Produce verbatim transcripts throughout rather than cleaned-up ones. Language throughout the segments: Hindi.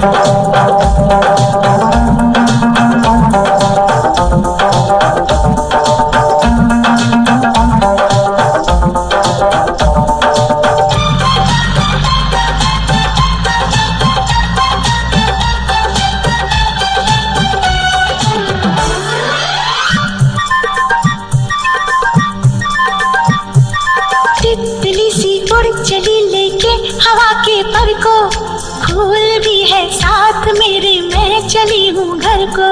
तितली सी उड़ चली लेके हवा के पर को, फूल भी है साथ मेरे, मैं चली हूँ घर को।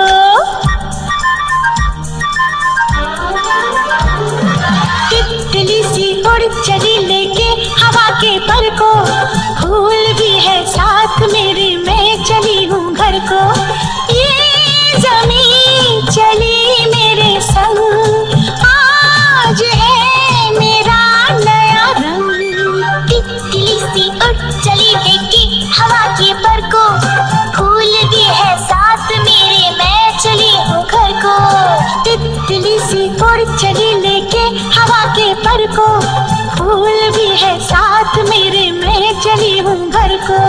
तितली सी उड़ चली लेके हवा के पर को, फूल भी है साथ मेरे, मैं चली हूँ घर को। ये ज़मीं चली मेरे संग, आज है मेरा नया रंग। तितली सी उड़ चली लेके हवा के पर को, फूल भी है साथ मेरे, मैं चली हूँ घर को। तितली सी उड़ चली लेके हवा के पर को, फूल भी है साथ मेरे, मैं चली हूँ घर को।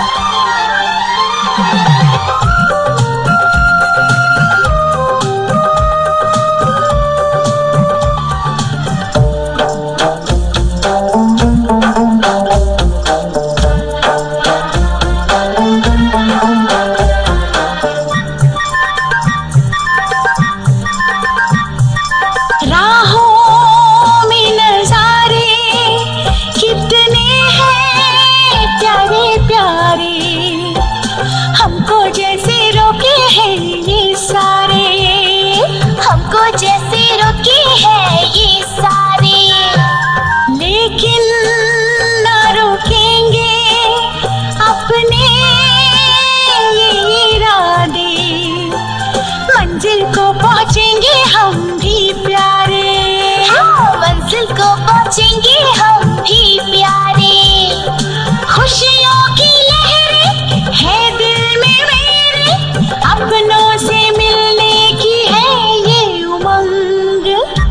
हमको जैसे रोके हैं ये सारे, हमको जैसे रोके हैं ये सारे, लेकिन ना रोकेंगे अपने ये इरादे। मंजिल को पहुँचेंगे हम भी प्यारे, हाँ मंजिल को पहुँचेंगे हम भी प्यारे। खुशियों की लहरें है दिल में मेरे, अपनों से मिलने की है ये उमंग।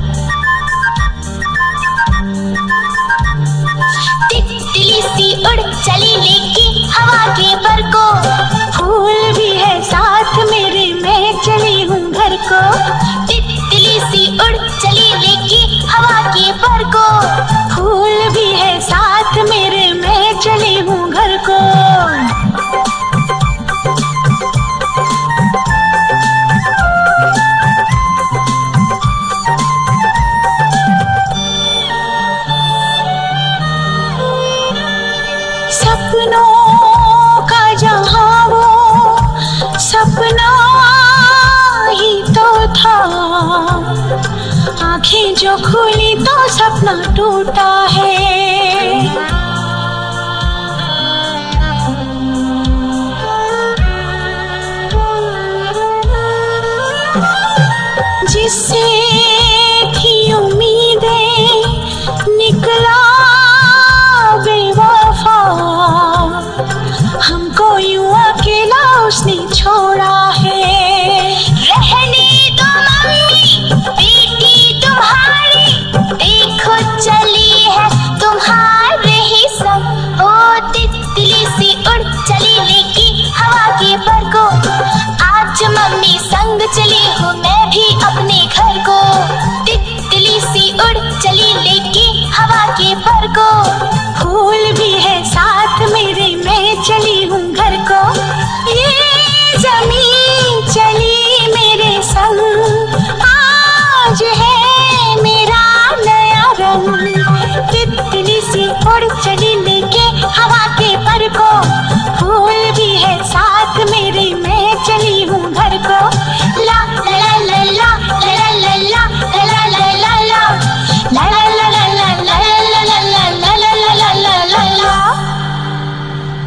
तितली सी उड़ चली लेके हवा के पर को, फूल भी है साथ मेरे, मैं चली हूँ घर को। तितली सी उड़ चली लेके हवा के पर को, फूल भी है साथ मेरे, मैं चली हूँ घर को। सपनों का जहां वो सपना ही तो था, आंखें जो खुली तो सपना टूटा है।